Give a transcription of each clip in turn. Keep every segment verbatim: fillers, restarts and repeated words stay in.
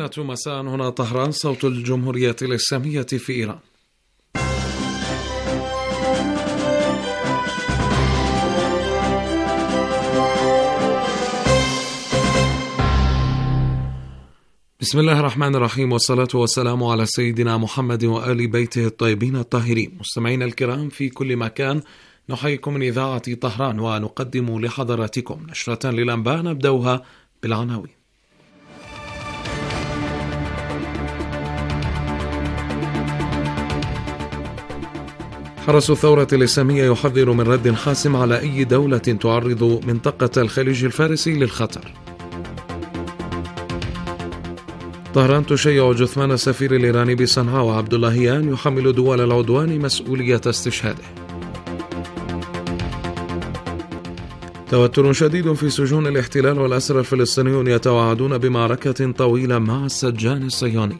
الثامنة مساء هنا طهران، صوت الجمهورية الإسلامية في إيران. بسم الله الرحمن الرحيم، والصلاة والسلام على سيدنا محمد وآل بيته الطيبين الطاهرين. مستمعين الكرام في كل مكان، نحييكم من إذاعة طهران ونقدم لحضراتكم نشرة للأنباء نبدأها بالعناوين. حرس الثورة الإسلامية يحذر من رد حاسم على أي دولة تعرض منطقة الخليج الفارسي للخطر. طهران تشيع جثمان السفير الإيراني بصنعاء، وعبد اللهيان يحمل دول العدوان مسؤولية استشهاده. توتر شديد في سجون الاحتلال، والأسرى الفلسطينيون يتوعدون بمعركة طويلة مع السجان الصهيوني.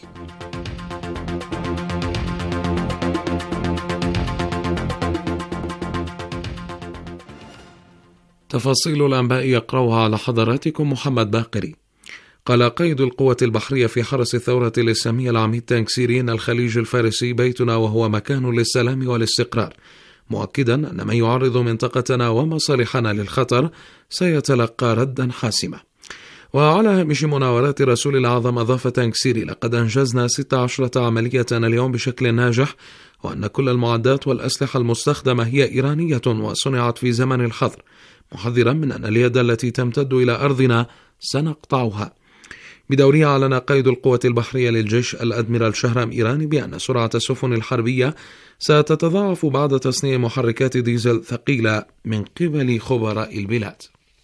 تفاصيل الأنباء يقرأها على حضراتكم محمد باقري. قال قائد القوة البحرية في حرس الثورة الإسلامية العميد تنكسيري أن الخليج الفارسي بيتنا وهو مكان للسلام والاستقرار، مؤكدا أن من يعرض منطقتنا ومصالحنا للخطر سيتلقى ردا حاسما. وعلى هامش مناورات رسول الأعظم أضاف تنكسيري: لقد أنجزنا ستة عشرة عملية اليوم بشكل ناجح، وأن كل المعدات والأسلحة المستخدمة هي إيرانية وصنعت في زمن الحظر، محذرا من أن اليد التي تمتد إلى أرضنا سنقطعها. بدوره أعلن قائد القوة البحرية للجيش الأدميرال شهرام إيراني بأن سرعة السفن الحربية ستتضاعف بعد تصنيع محركات ديزل ثقيلة من قبل خبراء البلاد.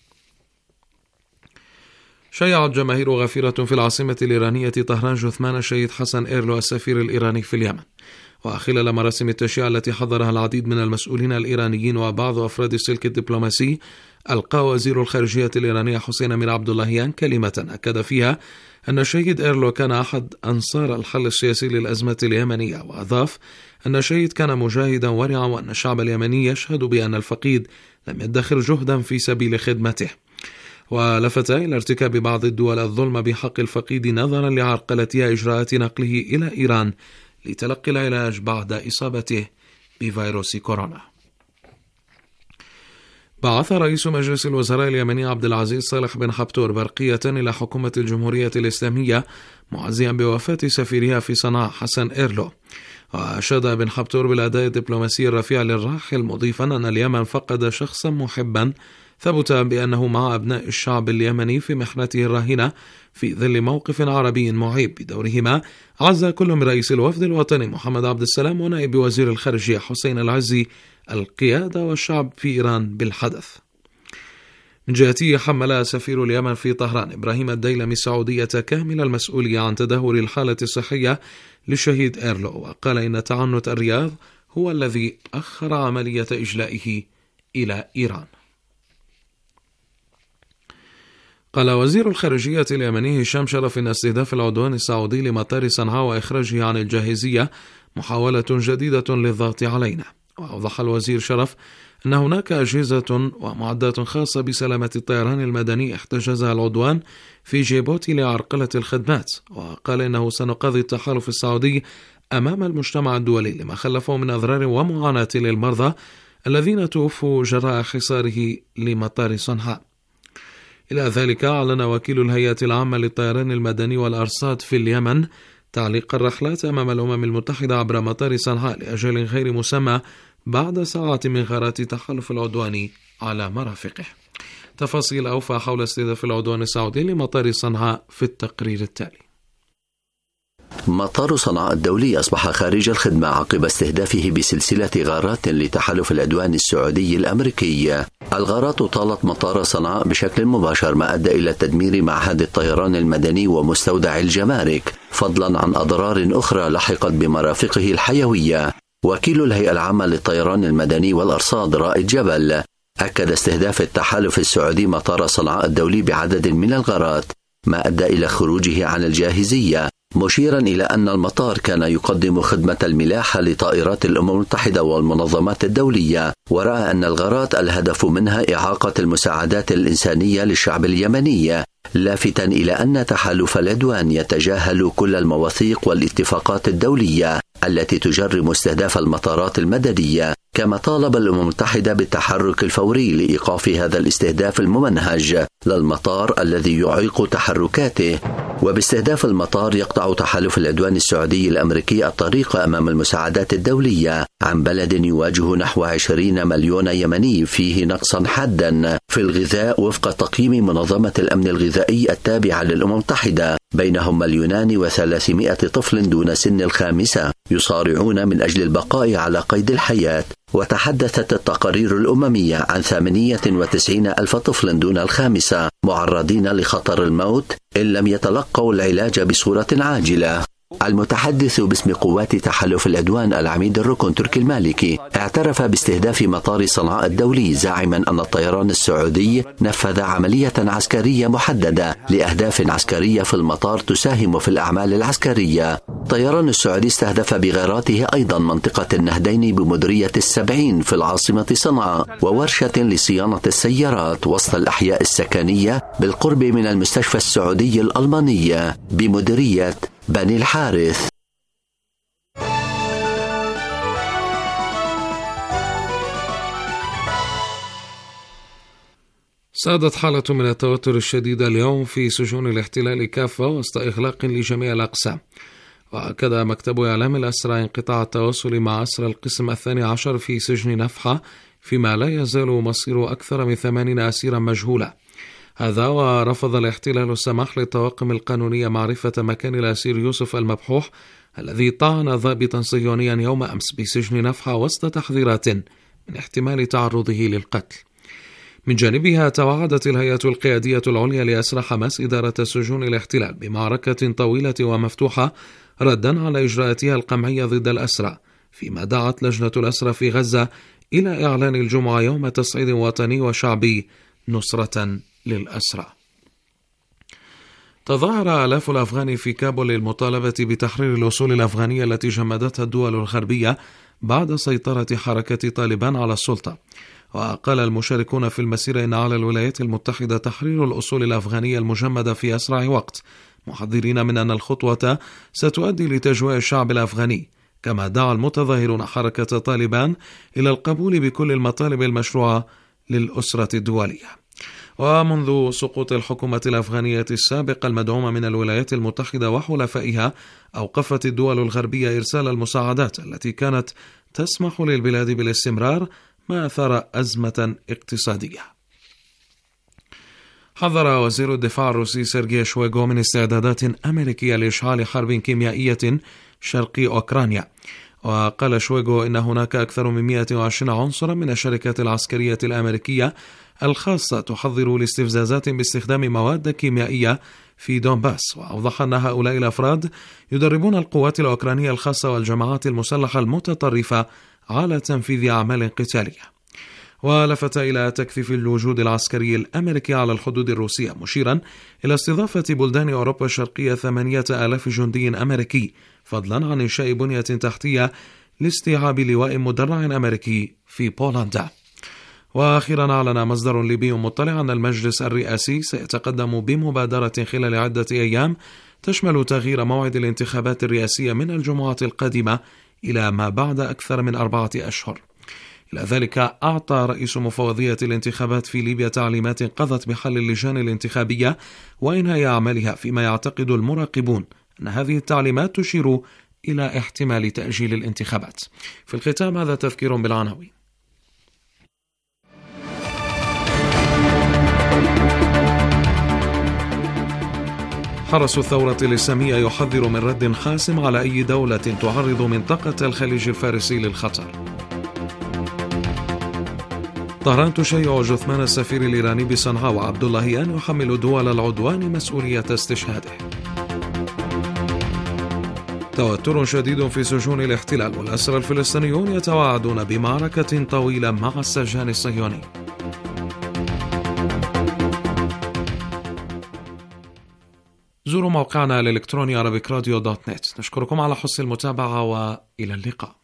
شيعت جماهير غفيرة في العاصمة الإيرانية طهران جثمان الشهيد حسن إيرلو السفير الإيراني في اليمن. وخلال مراسم التشييع التي حضرها العديد من المسؤولين الإيرانيين وبعض أفراد السلك الدبلوماسي، ألقى وزير الخارجية الإيرانية حسين أمير عبد اللهيان كلمة أكد فيها أن الشهيد إيرلو كان أحد أنصار الحل السياسي للأزمة اليمنية، وأضاف أن الشهيد كان مجاهدا ورعا، وأن الشعب اليمني يشهد بأن الفقيد لم يدخر جهدا في سبيل خدمته. ولفت إلى ارتكاب بعض الدول الظلم بحق الفقيد نظرا لعرقلتها إجراءات نقله إلى إيران لتلقي العلاج بعد إصابته بفيروس كورونا. بعث رئيس مجلس الوزراء اليمني عبد العزيز صالح بن حبتور برقية إلى حكومة الجمهورية الإسلامية معزيا بوفاة سفيرها في صنعاء حسن إيرلو. وأشاد بن حبتور بالأداء الدبلوماسي الرفيع للراحل، مضيفا أن اليمن فقد شخصا محبا ثبت بأنه مع أبناء الشعب اليمني في محنته الراهنة في ظل موقف عربي معيب. بدورهما عزى كل من رئيس الوفد الوطني محمد عبد السلام ونائب وزير الخارجية حسين العزي القيادة والشعب في إيران بالحدث. من جهته حمل سفير اليمن في طهران إبراهيم الديلمي السعودية كامل المسؤولية عن تدهور الحالة الصحية للشهيد إيرلو، وقال إن تعنت الرياض هو الذي أخر عملية إجلائه إلى إيران. قال وزير الخارجية اليمني هشام شرف إن استهداف العدوان السعودي لمطار صنعاء وإخراجه عن الجاهزية محاولة جديدة للضغط علينا. وأوضح الوزير شرف أن هناك أجهزة ومعدات خاصة بسلامة الطيران المدني احتجزها العدوان في جيبوتي لعرقلة الخدمات. وقال إنه سنقاضي التحالف السعودي أمام المجتمع الدولي لما خلفه من أضرار ومعاناة للمرضى الذين توفوا جراء حصاره لمطار صنعاء. إلى ذلك أعلن وكيل الهيئة العامة للطيران المدني والأرصاد في اليمن تعليق الرحلات أمام الأمم المتحدة عبر مطار صنعاء لأجل غير مسمى بعد ساعات من غارات تحالف العدوان على مرافقه. تفاصيل أوفى حول استهداف العدوان السعودي لمطار صنعاء في التقرير التالي. مطار صنعاء الدولي أصبح خارج الخدمة عقب استهدافه بسلسلة غارات لتحالف العدوان السعودي الأمريكي. الغارات طالت مطار صنعاء بشكل مباشر، ما أدى إلى تدمير معهد الطيران المدني ومستودع الجمارك، فضلا عن أضرار أخرى لحقت بمرافقه الحيوية. وكيل الهيئة العامة للطيران المدني والأرصاد رائد جبل أكد استهداف التحالف السعودي مطار صنعاء الدولي بعدد من الغارات، ما أدى إلى خروجه عن الجاهزية، مشيرا إلى أن المطار كان يقدم خدمة الملاحة لطائرات الأمم المتحدة والمنظمات الدولية، ورأى أن الغارات الهدف منها إعاقة المساعدات الإنسانية للشعب اليمني لافتا إلى أن تحالف العدوان يتجاهل كل المواثيق والاتفاقات الدولية التي تجرم استهداف المطارات المدنية، كما طالب الأمم المتحدة بالتحرك الفوري لإيقاف هذا الاستهداف الممنهج للمطار الذي يعيق تحركاته. وباستهداف المطار يقطع تحالف العدوان السعودي الأمريكي الطريق أمام المساعدات الدولية عن بلد يواجه نحو عشرين مليون يمني فيه نقصا حادا في الغذاء وفق تقييم منظمة الأمن الغذائي التابعة للأمم المتحدة، بينهم مليونان وثلاثمائة طفل دون سن الخامسة يصارعون من أجل البقاء على قيد الحياة. وتحدثت التقارير الأممية عن ثمانية وتسعين ألف طفل دون الخامسة معرضين لخطر الموت إن لم يتلقوا العلاج بصورة عاجلة. المتحدث باسم قوات تحالف العدوان العميد الركن تركي المالكي اعترف باستهداف مطار صنعاء الدولي، زاعما أن الطيران السعودي نفذ عملية عسكرية محددة لأهداف عسكرية في المطار تساهم في الأعمال العسكرية. الطيران السعودي استهدف بغاراته أيضا منطقة النهدين بمديرية السبعين في العاصمة صنعاء، وورشة لصيانة السيارات وسط الأحياء السكنية بالقرب من المستشفى السعودي الألمانية بمديرية بني الحارث. سادت حالة من التوتر الشديد اليوم في سجون الاحتلال كافة وسط إغلاق لجميع الأقسام. وأكد مكتب إعلام الأسرى انقطاع التواصل مع أسرى القسم الثاني عشر في سجن نفحة، فيما لا يزال مصير أكثر من ثمانين أسيرا مجهولة. هذا ورفض الاحتلال السماح للطواقم القانونية معرفة مكان الأسير يوسف المبحوح الذي طعن ضابطا صهيونيا يوم أمس بسجن نفحة وسط تحذيرات من احتمال تعرضه للقتل. من جانبها توعدت الهيئة القيادية العليا لأسرى حماس إدارة سجون الاحتلال بمعركة طويلة ومفتوحة ردا على إجراءاتها القمعية ضد الأسرى، فيما دعت لجنة الأسرى في غزة إلى إعلان الجمعة يوم تصعيد وطني وشعبي نصرة للأسرى. تظاهر آلاف الأفغان في كابول للمطالبة بتحرير الأصول الأفغانية التي جمدتها الدول الغربية بعد سيطرة حركة طالبان على السلطة. وقال المشاركون في المسيرة إن على الولايات المتحدة تحرير الأصول الأفغانية المجمدة في أسرع وقت، محذرين من أن الخطوة ستؤدي لتجويع الشعب الأفغاني. كما دعا المتظاهرون حركة طالبان إلى القبول بكل المطالب المشروعة للأسرة الدولية. ومنذ سقوط الحكومة الأفغانية السابقة المدعومة من الولايات المتحدة وحلفائها، أوقفت الدول الغربية إرسال المساعدات التي كانت تسمح للبلاد بالاستمرار ما أثار أزمة اقتصادية. حذر وزير الدفاع الروسي سيرجي شويغو من استعدادات أمريكية لإشعال حرب كيميائية شرقي أوكرانيا. وقال شويغو إن هناك أكثر من مئة وعشرين عنصرا من الشركات العسكرية الأمريكية الخاصة تحضر لاستفزازات باستخدام مواد كيميائية في دونباس. وأوضح أن هؤلاء الأفراد يدربون القوات الأوكرانية الخاصة والجماعات المسلحة المتطرفة على تنفيذ أعمال قتالية. ولفت إلى تكثيف الوجود العسكري الأمريكي على الحدود الروسية، مشيرا إلى استضافة بلدان أوروبا الشرقية ثمانية آلاف جندي أمريكي، فضلا عن إنشاء بنية تحتية لاستيعاب لواء مدرع أمريكي في بولندا. وأخيرا أعلن مصدر ليبي مطلع أن المجلس الرئاسي سيتقدم بمبادرة خلال عدة أيام تشمل تغيير موعد الانتخابات الرئاسية من الجمعة القادمة إلى ما بعد أكثر من أربعة أشهر. إلى ذلك أعطى رئيس مفوضية الانتخابات في ليبيا تعليمات قضت بحل اللجان الانتخابية وإنهاء أعمالها، فيما يعتقد المراقبون أن هذه التعليمات تشير إلى احتمال تأجيل الانتخابات. في الختام هذا تذكير بالعناوين. حرس الثورة الإسلامية يحذر من رد حاسم على أي دولة تعرض منطقة الخليج الفارسي للخطر. طهران تشيع جثمان السفير الإيراني بصنعاء، وعبد اللهيان يحمل دول العدوان مسؤولية استشهاده. توتر شديد في سجون الاحتلال، والأسرى الفلسطينيون يتواعدون بمعركة طويلة مع السجان الصهيوني. زوروا موقعنا الإلكتروني عربيك راديو دوت نت. نشكركم على حسن المتابعة وإلى اللقاء.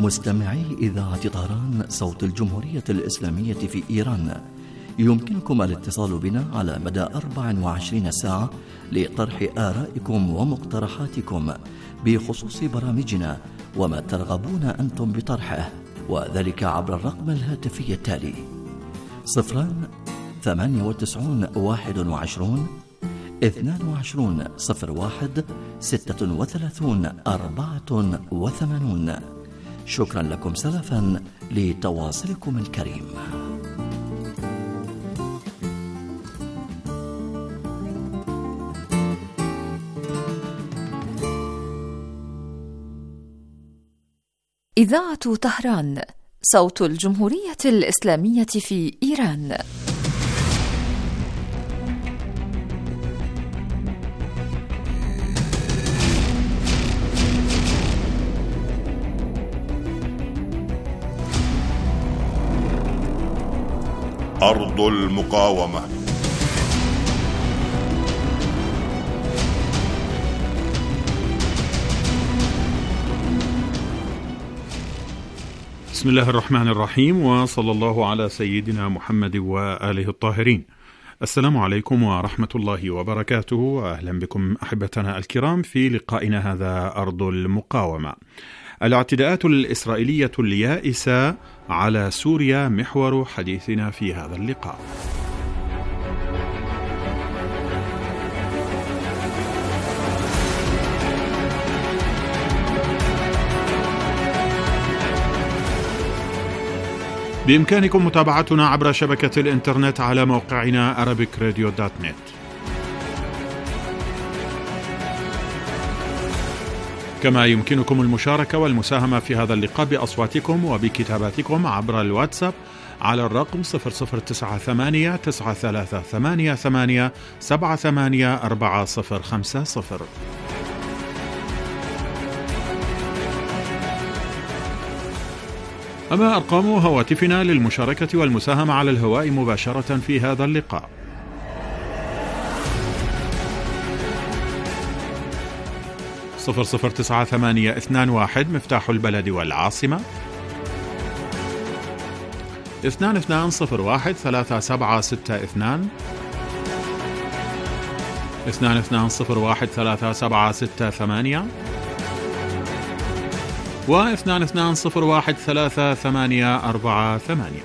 مستمعي إذاعة طهران صوت الجمهورية الإسلامية في إيران، يمكنكم الاتصال بنا على مدى أربع وعشرين ساعة لطرح آرائكم ومقترحاتكم بخصوص برامجنا وما ترغبون أنتم بطرحه، وذلك عبر الرقم الهاتفي التالي: صفران ثمانية وتسعون واحد وعشرون اثنان وعشرون صفر واحد ستة وثلاثون أربعة وثمانون. شكرا لكم سلفا لتواصلكم الكريم. إذاعة طهران صوت الجمهورية الإسلامية في إيران. أرض المقاومة. بسم الله الرحمن الرحيم، وصلى الله على سيدنا محمد وآله الطاهرين. السلام عليكم ورحمة الله وبركاته، وأهلا بكم أحبتنا الكرام في لقائنا هذا أرض المقاومة. الاعتداءات الإسرائيلية اليائسة على سوريا محور حديثنا في هذا اللقاء. بإمكانكم متابعتنا عبر شبكة الإنترنت على موقعنا أرابيك راديو دوت نت. كما يمكنكم المشاركة والمساهمة في هذا اللقاء بأصواتكم وبكتاباتكم عبر الواتساب على الرقم صفر صفر تسعة ثمانية تسعة ثلاثة ثمانية ثمانية سبعة ثمانية أربعة صفر خمسة صفر. أما أرقام هواتفنا للمشاركة والمساهمة على الهواء مباشرة في هذا اللقاء: صفر صفر تسعة ثمانية اثنان واحد مفتاح البلد والعاصمة، اثنان اثنان صفر واحد ثلاثة سبعة ستة اثنان، اثنان اثنان صفر واحد ثلاثة سبعة ستة ثمانية، واثنان اثنان صفر واحد ثلاثة ثمانية أربعة ثمانية.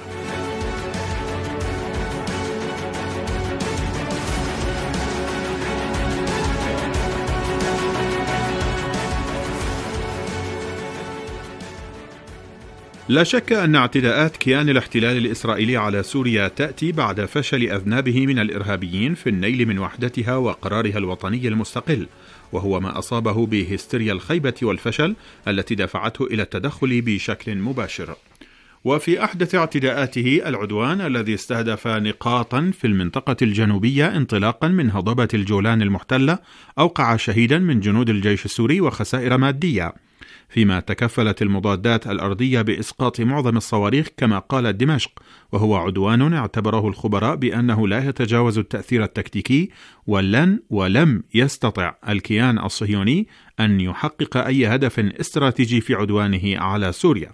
لا شك أن اعتداءات كيان الاحتلال الإسرائيلي على سوريا تأتي بعد فشل أذنابه من الإرهابيين في النيل من وحدتها وقرارها الوطني المستقل، وهو ما أصابه بهستيريا الخيبة والفشل التي دفعته إلى التدخل بشكل مباشر. وفي أحدث اعتداءاته العدوان الذي استهدف نقاطا في المنطقة الجنوبية انطلاقا من هضبة الجولان المحتلة أوقع شهيدا من جنود الجيش السوري وخسائر مادية، فيما تكفلت المضادات الأرضية بإسقاط معظم الصواريخ كما قالت دمشق، وهو عدوان اعتبره الخبراء بأنه لا يتجاوز التأثير التكتيكي، ولن ولم يستطع الكيان الصهيوني أن يحقق أي هدف استراتيجي في عدوانه على سوريا.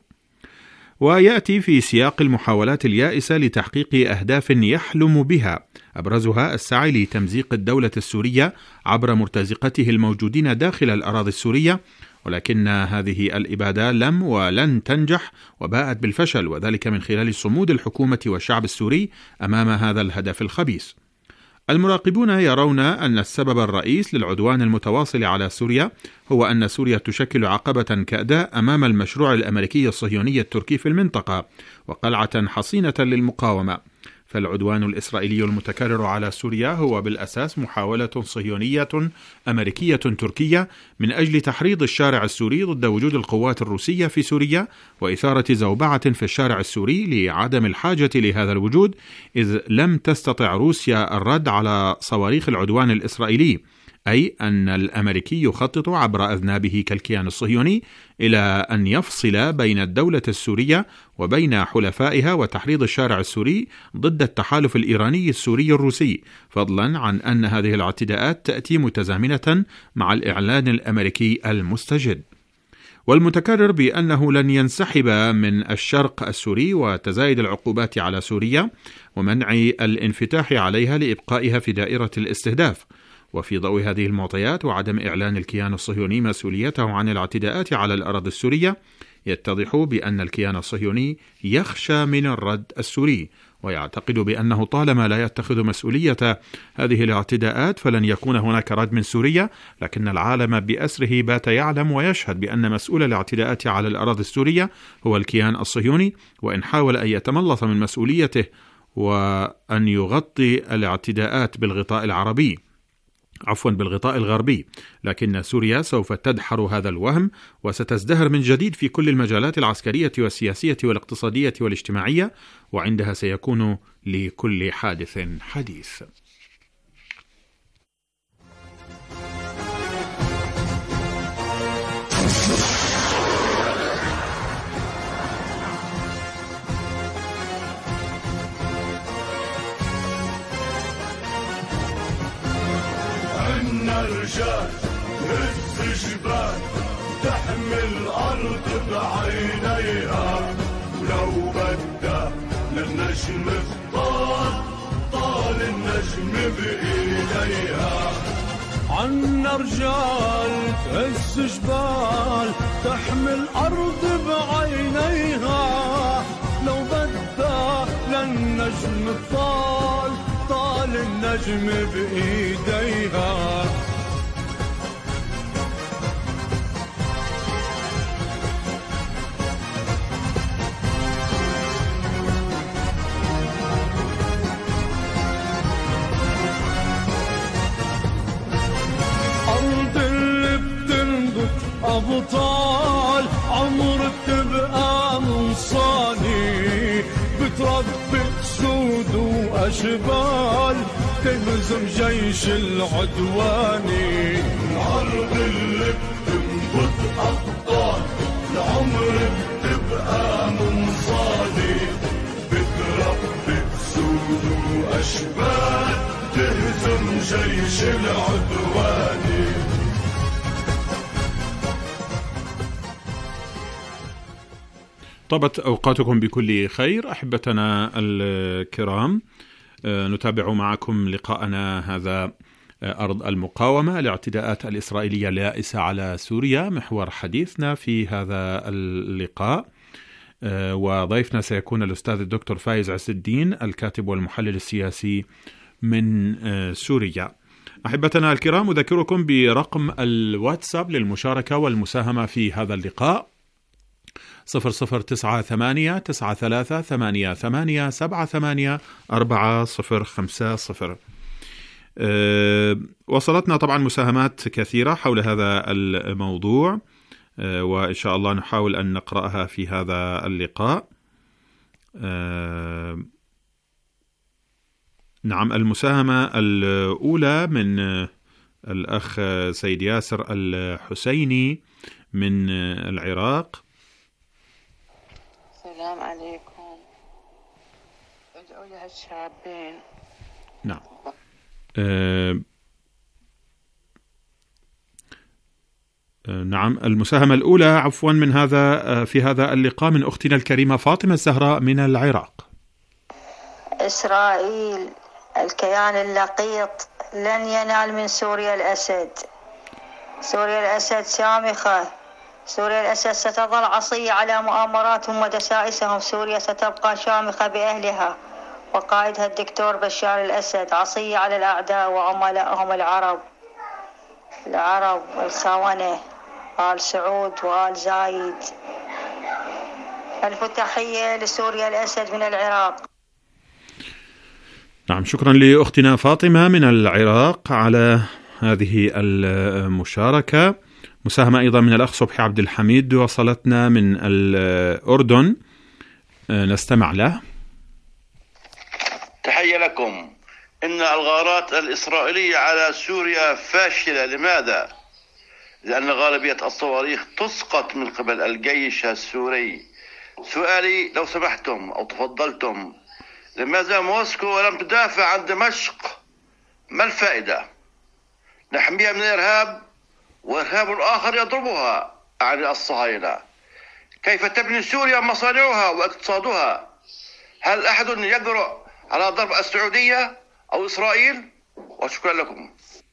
ويأتي في سياق المحاولات اليائسة لتحقيق أهداف يحلم بها، أبرزها السعي لتمزيق الدولة السورية عبر مرتزقته الموجودين داخل الأراضي السورية، ولكن هذه الإبادة لم ولن تنجح وباءت بالفشل، وذلك من خلال صمود الحكومة والشعب السوري أمام هذا الهدف الخبيث. المراقبون يرون أن السبب الرئيس للعدوان المتواصل على سوريا هو أن سوريا تشكل عقبة كأداء أمام المشروع الأمريكي الصهيوني التركي في المنطقة وقلعة حصينة للمقاومة. فالعدوان الإسرائيلي المتكرر على سوريا هو بالأساس محاولة صهيونية أمريكية تركية من أجل تحريض الشارع السوري ضد وجود القوات الروسية في سوريا وإثارة زوبعة في الشارع السوري لعدم الحاجة لهذا الوجود، إذ لم تستطع روسيا الرد على صواريخ العدوان الإسرائيلي، أي أن الأمريكي يخطط عبر أذنابه كالكيان الصهيوني إلى أن يفصل بين الدولة السورية وبين حلفائها وتحريض الشارع السوري ضد التحالف الإيراني السوري الروسي، فضلا عن أن هذه الاعتداءات تأتي متزامنة مع الإعلان الأمريكي المستجد. والمتكرر بأنه لن ينسحب من الشرق السوري وتزايد العقوبات على سوريا ومنع الانفتاح عليها لإبقائها في دائرة الاستهداف. وفي ضوء هذه المعطيات وعدم إعلان الكيان الصهيوني مسؤوليته عن الاعتداءات على الأراضي السورية، يتضح بأن الكيان الصهيوني يخشى من الرد السوري، ويعتقد بأنه طالما لا يتخذ مسؤولية هذه الاعتداءات فلن يكون هناك رد من سوريا. لكن العالم بأسره بات يعلم ويشهد بأن مسؤول الاعتداءات على الأراضي السورية هو الكيان الصهيوني، وإن حاول أن يتملص من مسؤوليته وأن يغطي الاعتداءات بالغطاء العربي عفوا بالغطاء الغربي، لكن سوريا سوف تدحر هذا الوهم وستزدهر من جديد في كل المجالات العسكرية والسياسية والاقتصادية والاجتماعية، وعندها سيكون لكل حادث حديث. رجال هز جبال تحمل أرض بعينيها، ولو بدا للنجم طال طال النجم بإيديها. عنا رجال هز جبال تحمل أرض بعينيها، لو بدا للنجم طال طال النجم بإيديها. أرض اللي بتنبت أبطال عمر تبقى منصاني، بتربي سود وأشبال تهزم جيش العدواني. الأرض اللي بتنبت أبطال العمر بتبقى منصاني، بتربي سود وأشبال تهزم جيش العدواني. طابت أوقاتكم بكل خير أحبتنا الكرام، نتابع معكم لقاءنا هذا أرض المقاومة، الاعتداءات الإسرائيلية اليائسة على سوريا، محور حديثنا في هذا اللقاء. وضيفنا سيكون الأستاذ الدكتور فايز عز الدين الكاتب والمحلل السياسي من سوريا. أحبتنا الكرام، أذكركم برقم الواتساب للمشاركة والمساهمة في هذا اللقاء صفر صفر تسعة ثمانية تسعة ثلاثة ثمانية ثمانية سبعة ثمانية أربعة صفر خمسة صفر. أه وصلتنا طبعا مساهمات كثيرة حول هذا الموضوع، أه وإن شاء الله نحاول أن نقرأها في هذا اللقاء. أه نعم، المساهمة الأولى من الأخ سيد ياسر الحسيني من العراق. السلام عليكم، ادعوا لها الشابين. نعم. أه نعم، المساهمة الأولى عفوا من هذا في هذا اللقاء من أختنا الكريمة فاطمة الزهراء من العراق. إسرائيل الكيان اللقيط لن ينال من سوريا الأسد. سوريا الأسد شامخة، سوريا الأسد ستظل عصية على مؤامراتهم ودسائسهم. سوريا ستبقى شامخة بأهلها وقائدها الدكتور بشار الأسد، عصية على الأعداء وعملائهم العرب العرب الخونة آل سعود وآل زايد. ألف تحية لسوريا الأسد من العراق. نعم، شكرا لأختنا فاطمة من العراق على هذه المشاركة. مساهمة أيضا من الأخ صبحي عبد الحميد وصلتنا من الأردن، نستمع له. تحية لكم. إن الغارات الإسرائيلية على سوريا فاشلة. لماذا؟ لأن غالبية الصواريخ تسقط من قبل الجيش السوري. سؤالي لو سمحتم أو تفضلتم، لماذا موسكو لم تدافع عن دمشق؟ ما الفائدة؟ نحميها من الإرهاب وإرهاب الآخر يضربها. عن الصهاينة. كيف تبني سوريا مصانعها واقتصادها؟ هل أحد يجرؤ على ضرب السعودية أو إسرائيل؟ وشكرا لكم.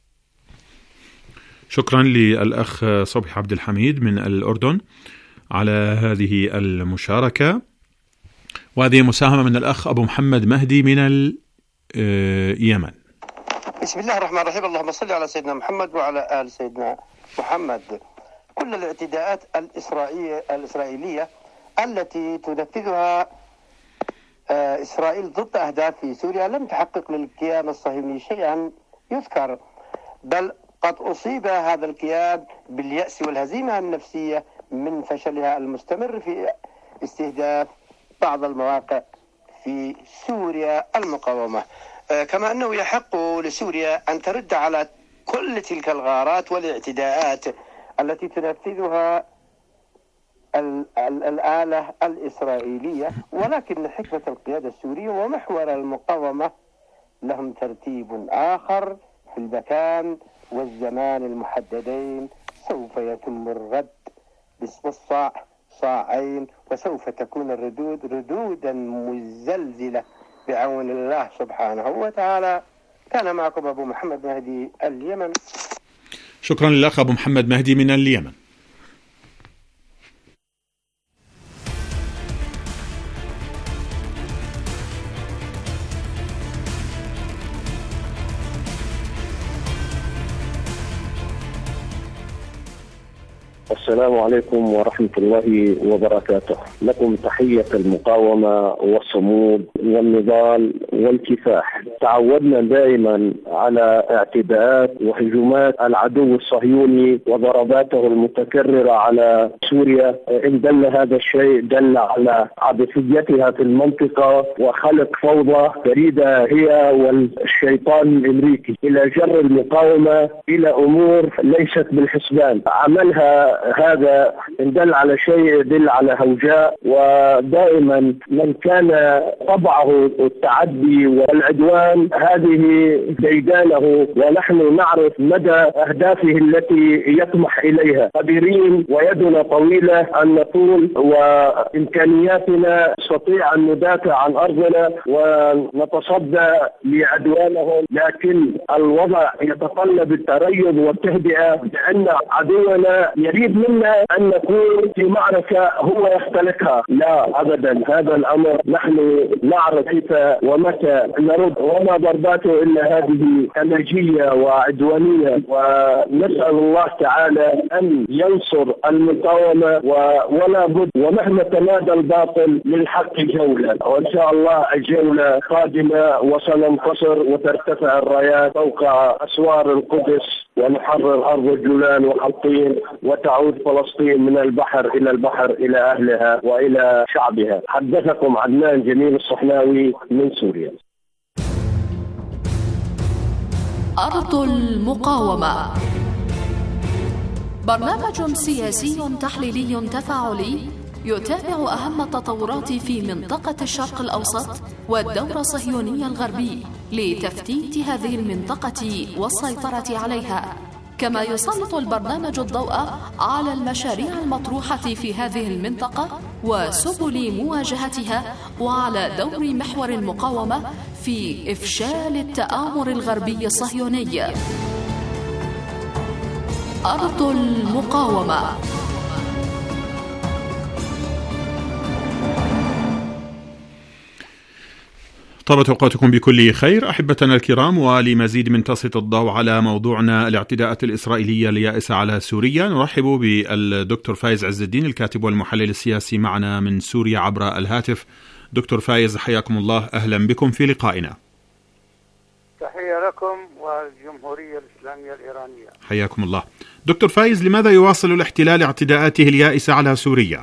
شكرا للأخ صبحي عبد الحميد من الأردن على هذه المشاركة. وهذه مساهمة من الأخ أبو محمد مهدي من اليمن. بسم الله الرحمن الرحيم. اللهم صل على سيدنا محمد وعلى آل سيدنا محمد. كل الاعتداءات الإسرائيلية الإسرائيلية التي تنفذها إسرائيل ضد أهداف في سوريا لم تحقق للكيان الصهيوني شيئا يذكر، بل قد أصيب هذا الكيان باليأس والهزيمة النفسية من فشلها المستمر في استهداف بعض المواقع في سوريا المقاومة. كما أنه يحق لسوريا أن ترد على كل تلك الغارات والاعتداءات التي تنفذها الآلة الإسرائيلية، ولكن حكمة القيادة السورية ومحور المقاومة لهم ترتيب آخر في المكان والزمان المحددين. سوف يتم الرد بالصاع صاعين، وسوف تكون الردود ردودا مزلزلة بعون الله سبحانه وتعالى. كان معكم أبو محمد مهدي اليمن. شكرا للأخ أبو محمد مهدي من اليمن. السلام عليكم ورحمة الله وبركاته. لكم تحية المقاومة والصمود والنضال والكفاح. تعودنا دائما على اعتداءات وهجومات العدو الصهيوني وضرباته المتكررة على سوريا. إن دل هذا الشيء دل على عبثيتها في المنطقة وخلق فوضى فريدة هي والشيطان الأمريكي إلى جر المقاومة إلى أمور ليست بالحسبان. عملها هذا إن دل على شيء يدل على هوجاء، ودائما من كان طبعه التعدي والعدوان هذه ديدانه، ونحن نعرف مدى أهدافه التي يطمح إليها. قادرين ويدنا طويلة أن نطول، وإمكانياتنا نستطيع أن ندافع عن أرضنا ونتصدى لعدوانهم، لكن الوضع يتطلب التريض والتهدئة، لأن عدونا يريد منا أن نكون في معركة هو يختلقها. لا أبدا، هذا الأمر نحن نعرف كيف ومتى نرد، وما ضرباته إلا هذه همجية وعدوانية. ونسأل الله تعالى أن ينصر المقاومة، ولا بد ومهما تمادى الباطل للحق جولة، وإن شاء الله الجولة قادمة وسننتصر وترتفع الرايات فوق أسوار القدس ونحرر أرض الجولان وحطين، وتعود فلسطين من البحر إلى البحر إلى أهلها وإلى شعبها. حدثكم عدنان جميل الصحناوي من سوريا. أرض المقاومة، برنامج سياسي تحليلي تفاعلي يتابع أهم التطورات في منطقة الشرق الأوسط والدور الصهيوني الغربي لتفتيت هذه المنطقة والسيطرة عليها، كما يسلط البرنامج الضوء على المشاريع المطروحة في هذه المنطقة وسبل مواجهتها، وعلى دور محور المقاومة في إفشال التآمر الغربي الصهيوني. أرض المقاومة. طابت أوقاتكم بكل خير أحبتنا الكرام، ولمزيد من تسليط الضوء على موضوعنا الاعتداءات الإسرائيلية اليائسة على سوريا، نرحب بالدكتور فايز عز الدين الكاتب والمحلل السياسي معنا من سوريا عبر الهاتف. دكتور فايز، حياكم الله، أهلا بكم في لقائنا. تحية لكم والجمهورية الإسلامية الإيرانية. حياكم الله. دكتور فايز، لماذا يواصل الاحتلال اعتداءاته اليائسة على سوريا؟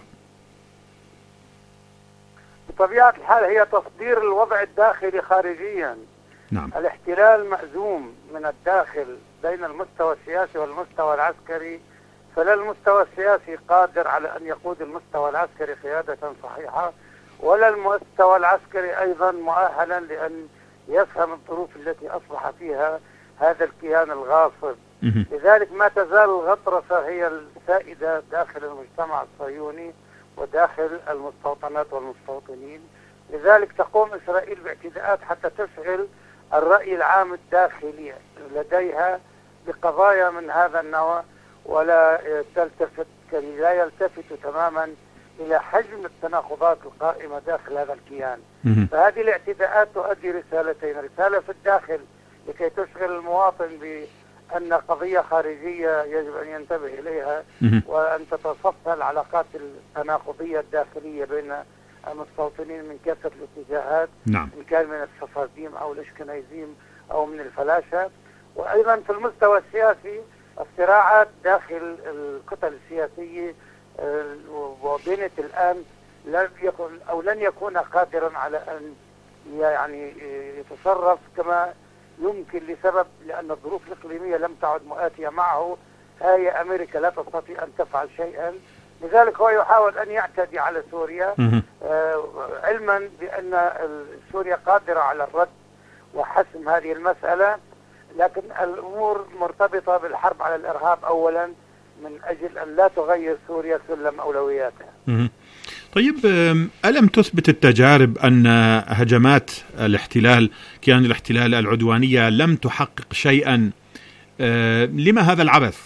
بطبيعة الحال هي تصدير الوضع الداخلي خارجيا. نعم. الاحتلال مأزوم من الداخل بين المستوى السياسي والمستوى العسكري، فلا المستوى السياسي قادر على أن يقود المستوى العسكري قيادة صحيحة، ولا المستوى العسكري أيضا مؤهلا لأن يفهم الظروف التي أصبح فيها هذا الكيان الغاصب لذلك ما تزال الغطرسة هي السائدة داخل المجتمع الصهيوني وداخل المستوطنات والمستوطنين. لذلك تقوم إسرائيل باعتداءات حتى تشغل الرأي العام الداخلي لديها بقضايا من هذا النوع، ولا تلتفت لا يلتفت تماما إلى حجم التناقضات القائمة داخل هذا الكيان. فهذه الاعتداءات تؤدي رسالتين: رسالة في الداخل لكي تشغل المواطن بأن قضية خارجية يجب أن ينتبه إليها، وأن تتصفى العلاقات التناقضية الداخلية بين المستوطنين من كافة الاتجاهات، نعم. إن كان من السفارديم أو الإشكنايزيم أو من الفلاشة. وأيضا في المستوى السياسي الصراعات داخل الكتل السياسية وبنت الآن لن يكون أو لن يكون قادرا على أن يعني يتصرف كما يمكن، لسبب لأن الظروف الإقليمية لم تعد مؤاتية معه. هي أمريكا لا تستطيع أن تفعل شيئا، لذلك هو يحاول أن يعتدي على سوريا آه علما بأن سوريا قادرة على الرد وحسم هذه المسألة، لكن الأمور مرتبطة بالحرب على الإرهاب أولا من أجل أن لا تغير سوريا سلم أولوياتها. طيب، ألم تثبت التجارب أن هجمات الاحتلال كيان الاحتلال العدوانية لم تحقق شيئا؟ لما هذا العبث؟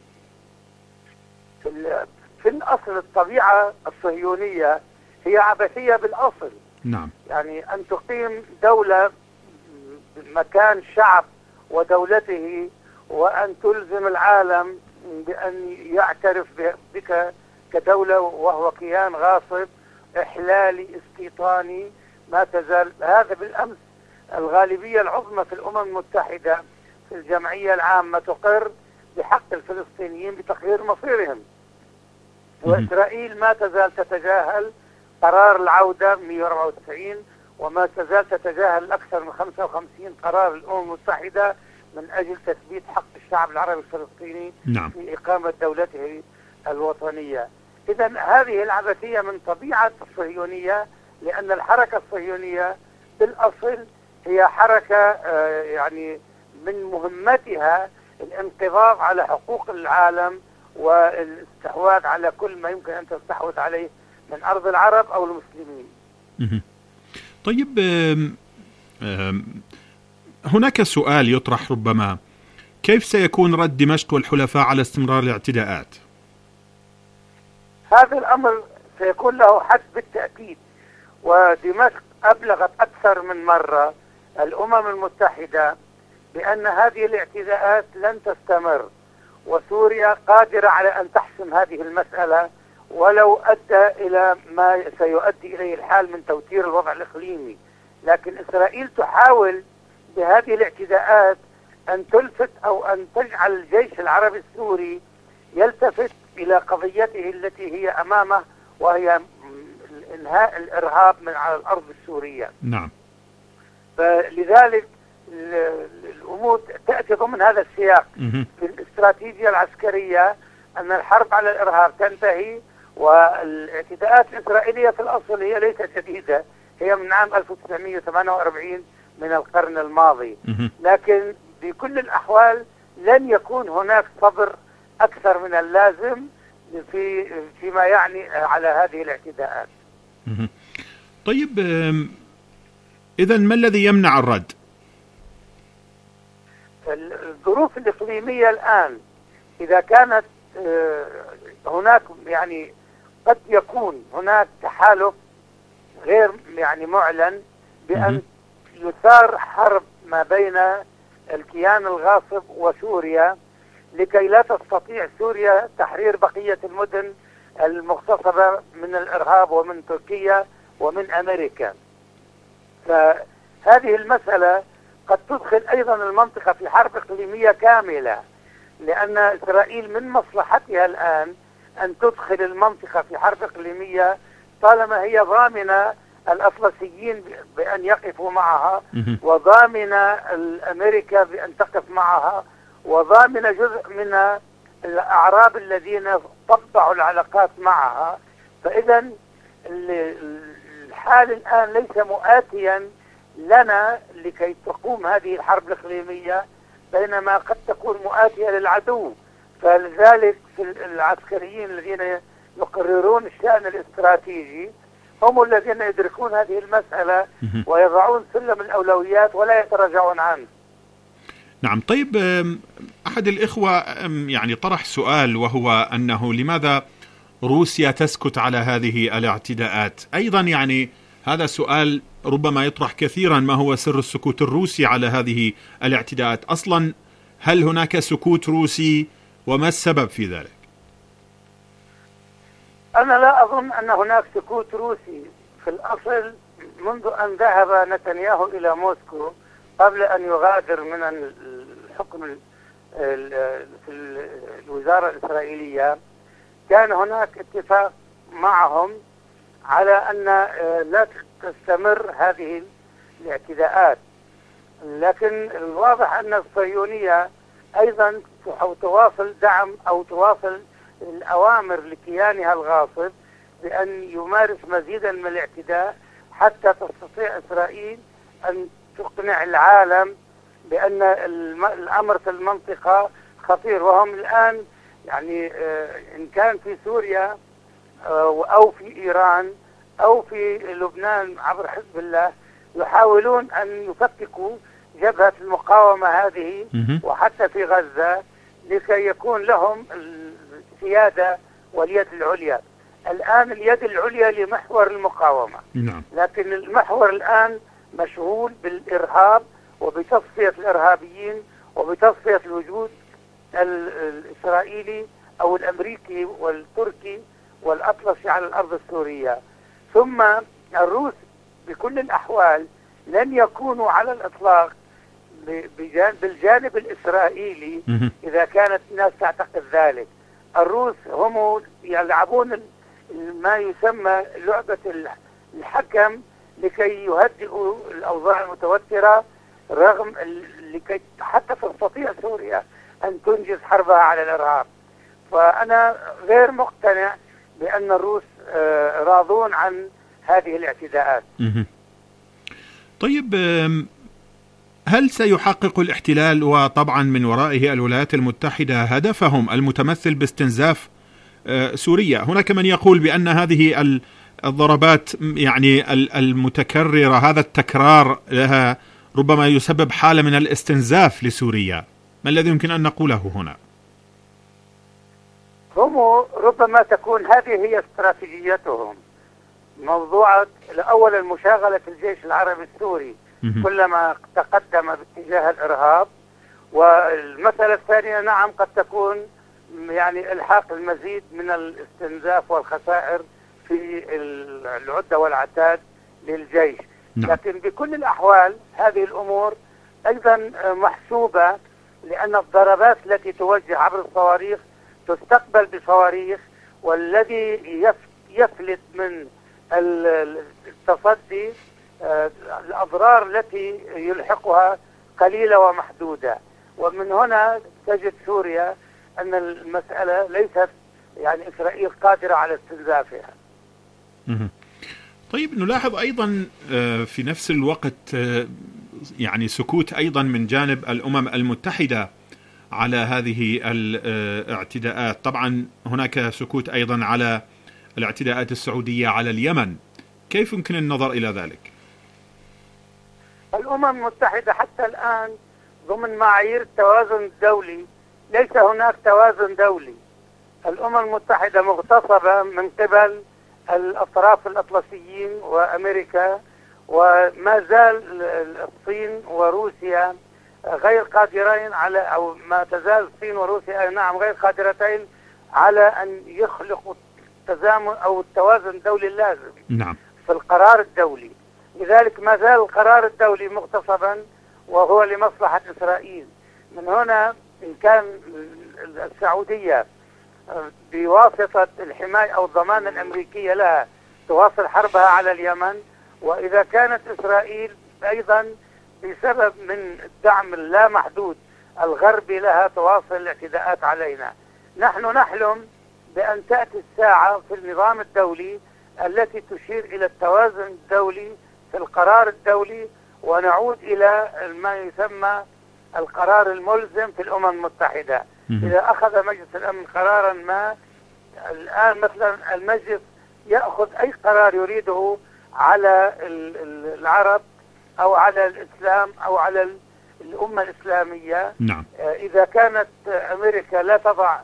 في الأصل الطبيعة الصهيونية هي عبثية بالأصل. نعم. يعني أن تقيم دولة مكان شعب ودولته وأن تلزم العالم بأن يعترف بك كدولة وهو كيان غاصب إحلالي استيطاني ما تزال. هذا بالأمس الغالبية العظمى في الأمم المتحدة في الجمعية العامة تقر بحق الفلسطينيين بتقرير مصيرهم، وإسرائيل ما تزال تتجاهل قرار العودة مئة وأربعة وتسعين، وما تزال تتجاهل أكثر من خمسة وخمسين قرار الأمم المتحدة من أجل تثبيت حق الشعب العربي الفلسطيني نعم. في إقامة دولته الوطنية. إذا هذه العبثية من طبيعة الصهيونية، لأن الحركة الصهيونية بالأصل هي حركة آه يعني من مهمتها الانقضاض على حقوق العالم والاستحواذ على كل ما يمكن أن تستحوذ عليه من أرض العرب أو المسلمين. طيب، آم آم هناك سؤال يطرح ربما: كيف سيكون رد دمشق والحلفاء على استمرار الاعتداءات؟ هذا الأمر سيكون له حد بالتأكيد، ودمشق أبلغت أكثر من مرة الأمم المتحدة بأن هذه الاعتداءات لن تستمر، وسوريا قادرة على أن تحسم هذه المسألة ولو أدى إلى ما سيؤدي إليه الحال من توتير الوضع الإقليمي. لكن إسرائيل تحاول بهذه الاعتداءات أن تلفت أو أن تجعل الجيش العربي السوري يلتفت إلى قضيته التي هي أمامه، وهي إنهاء الإرهاب من على الأرض السورية. نعم. فلذلك الأمور تأتي ضمن هذا السياق. في الاستراتيجية العسكرية أن الحرب على الإرهاب تنتهي، والاعتداءات الإسرائيلية في الأصل هي ليست جديدة، هي من عام ألف وتسعمئة وثمانية وأربعين من القرن الماضي. لكن بكل الأحوال لن يكون هناك صبر أكثر من اللازم في فيما يعني على هذه الاعتداءات. طيب، إذن ما الذي يمنع الرد؟ الظروف الإقليمية الآن إذا كانت هناك يعني قد يكون هناك تحالف غير يعني معلن بأن يثار حرب ما بين الكيان الغاصب وسوريا لكي لا تستطيع سوريا تحرير بقية المدن المغتصبة من الإرهاب ومن تركيا ومن أمريكا. فهذه المسألة قد تدخل أيضا المنطقة في حرب إقليمية كاملة، لأن إسرائيل من مصلحتها الآن أن تدخل المنطقة في حرب إقليمية طالما هي ضامنة الأطلسيين بأن يقفوا معها، وضامنة أمريكا بأن تقف معها، وضامنة جزء من الأعراب الذين طبعوا العلاقات معها. فإذا الحال الآن ليس مؤاتيا لنا لكي تقوم هذه الحرب الإقليمية بينما قد تكون مؤاتية للعدو. فلذلك في العسكريين الذين يقررون الشأن الاستراتيجي هم الذين يدركون هذه المسألة ويضعون سلم الأولويات ولا يتراجعون عنه. نعم. طيب، أحد الإخوة يعني طرح سؤال، وهو أنه لماذا روسيا تسكت على هذه الاعتداءات؟ أيضا يعني هذا سؤال ربما يطرح كثيرا، ما هو سر السكوت الروسي على هذه الاعتداءات؟ أصلا هل هناك سكوت روسي وما السبب في ذلك؟ أنا لا أظن أن هناك سكوت روسي. في الأصل منذ أن ذهب نتنياهو إلى موسكو قبل أن يغادر من الحكم في الوزارة الإسرائيلية كان هناك اتفاق معهم على أن لا تستمر هذه الاعتداءات، لكن الواضح أن الصهيونية أيضا تواصل دعم أو تواصل الأوامر لكيانها الغاصب بأن يمارس مزيدا من الاعتداء حتى تستطيع إسرائيل أن تقنع العالم بأن الأمر في المنطقة خطير. وهم الآن يعني إن كان في سوريا أو في إيران أو في لبنان عبر حزب الله يحاولون أن يفككوا جبهة المقاومة هذه، وحتى في غزة لكي يكون لهم السيادة واليد العليا. الآن اليد العليا لمحور المقاومة، لكن المحور الآن مشغول بالإرهاب وبتصفية الإرهابيين وبتصفية الوجود الإسرائيلي أو الأمريكي والتركي والأطلسي على الأرض السورية. ثم الروس بكل الأحوال لن يكونوا على الإطلاق بالجانب الإسرائيلي إذا كانت الناس تعتقد ذلك. الروس هم يلعبون ما يسمى لعبة الحكم لكي يهدئوا الأوضاع المتوترة، رغم لكي حتى تستطيع سوريا أن تنجز حربها على الإرهاب. فأنا غير مقتنع بأن الروس راضون عن هذه الاعتداءات. طيب، هل سيحقق الاحتلال وطبعا من ورائه الولايات المتحدة هدفهم المتمثل باستنزاف سوريا؟ هناك من يقول بأن هذه الضربات يعني المتكررة، هذا التكرار لها ربما يسبب حالة من الاستنزاف لسوريا. ما الذي يمكن أن نقوله هنا؟ هم ربما تكون هذه هي استراتيجيتهم، موضوع أولا مشاغلة الجيش العربي السوري كلما تقدم باتجاه الإرهاب، والمسألة الثانية نعم قد تكون يعني إلحاق المزيد من الاستنزاف والخسائر في العدة والعتاد للجيش. لكن بكل الأحوال هذه الأمور أيضا محسوبة، لأن الضربات التي توجه عبر الصواريخ تستقبل بصواريخ، والذي يفلت من التصدي الأضرار التي يلحقها قليلة ومحدودة. ومن هنا تجد سوريا أن المسألة ليست يعني إسرائيل قادرة على استنزافها. طيب، نلاحظ أيضا في نفس الوقت يعني سكوت أيضا من جانب الأمم المتحدة على هذه الاعتداءات. طبعا هناك سكوت أيضا على الاعتداءات السعودية على اليمن. كيف يمكن النظر إلى ذلك؟ الأمم المتحدة حتى الآن ضمن معايير التوازن الدولي ليس هناك توازن دولي. الأمم المتحدة مغتصبة من قبل الأطراف الأطلسيين وأمريكا، وما زال الصين وروسيا غير قادرين على، أو ما تزال الصين وروسيا نعم غير قادرتين على أن يخلقوا التزامن أو التوازن الدولي اللازم نعم. في القرار الدولي. لذلك ما زال القرار الدولي مغتصبا وهو لمصلحة إسرائيل. من هنا إن كان السعودية بواسطة الحماية أو الضمان الأمريكية لها تواصل حربها على اليمن، وإذا كانت إسرائيل أيضا بسبب من الدعم اللامحدود الغربي لها تواصل الاعتداءات علينا. نحن نحلم بأن تأتي الساعة في النظام الدولي التي تشير إلى التوازن الدولي في القرار الدولي، ونعود إلى ما يسمى القرار الملزم في الأمم المتحدة. إذا أخذ مجلس الأمن قرارا ما، الآن مثلا المجلس يأخذ أي قرار يريده على العرب أو على الإسلام أو على الأمة الإسلامية. نعم. إذا كانت أمريكا لا تضع